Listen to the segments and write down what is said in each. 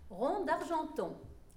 Rond d'Argenton.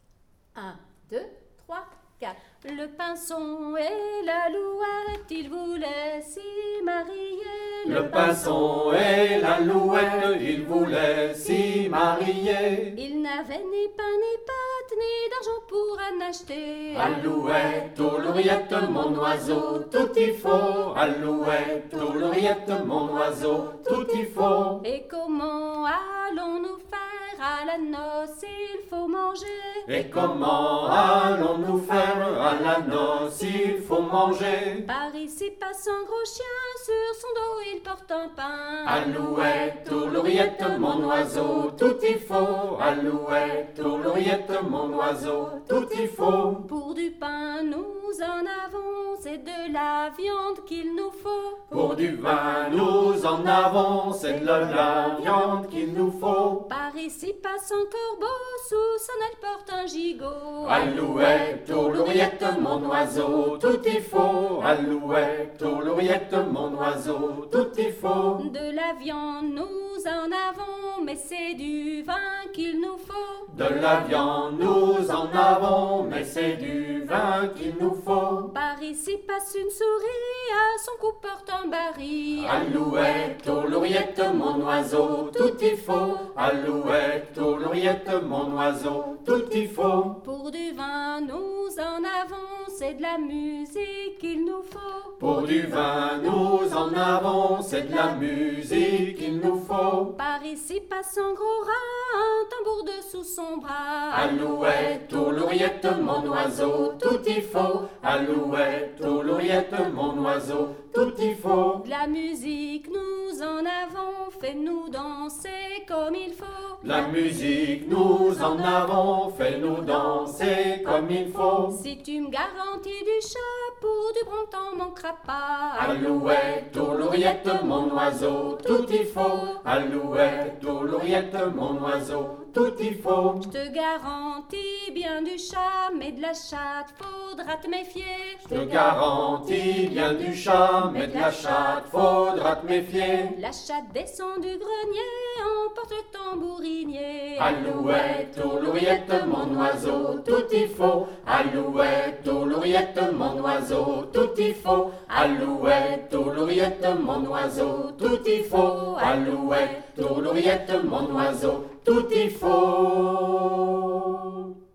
1, 2, 3, 4. Le pinson et l'alouette, ils voulaient s'y marier. Le pinson et l'alouette, ils voulaient s'y marier. Ils n'avaient ni pain ni pâte, ni d'argent pour en acheter. Alouette, aux lauriettes, mon oiseau, tout y faut. Alouette, aux lauriettes, mon oiseau, tout y faut. Et comment allons-nous faire à la noce? Il faut manger. Et comment allons-nous faire à la noce? Il faut manger. Par ici passe un gros chien, sur son dos il porte un pain. Alouette, aux lauriettes, mon oiseau, tout y faut. Alouette, aux lauriettes, mon oiseau, tout y faut. Pour du pain nous en avons, c'est de la viande qu'il nous faut. Pour du vin nous en avons, c'est de la viande qu'il nous faut. Par ici passe un corbeau, sous son aile porte un gigot. Alouette, aux lauriettes, mon oiseau, tout y faut. Alouette, aux lauriettes, mon oiseau, tout y faut. De la viande nous en avons, mais c'est du vin qu'il nous faut. De la viande nous en avons, mais c'est du vin qu'il nous faut. Par ici passe une souris, à son cou porte un baril. Alouette, aux lauriettes, mon oiseau, tout y faut. Alouette, aux lauriettes, mon oiseau, tout y faut. Pour du vin nous en avons, c'est de la musique qu'il nous faut. Pour du vin nous en avons, c'est de la musique qu'il nous faut. Par ici passe un gros rat, un tambour dessous son bras. Alouette, aux lauriettes, mon oiseau, tout y faut. Alouette, aux lauriettes, mon oiseau, tout y faut. De la musique nous en avons, fais-nous danser comme il faut. La musique nous en avons, fais-nous danser comme il faut. Si tu me garantis du chapeau, du bon temps manquera pas. Alouette, aux lauriettes, mon oiseau, tout y faut. Alouette, aux lauriettes, mon oiseau, tout y faut. Je te garantis bien du chat, mais de la chatte faudra te méfier. Je te garantis bien du chat, mais de la chatte faudra te méfier. La chatte descend du grenier, emporte le tambourinier. Alouette, aux lauriettes, mon oiseau, tout y faut. Alouette, aux lauriettes, mon oiseau, tout y faut. Alouette, aux lauriettes, mon oiseau, tout y faut. Alouette, aux lauriettes, mon oiseau, tout y faut.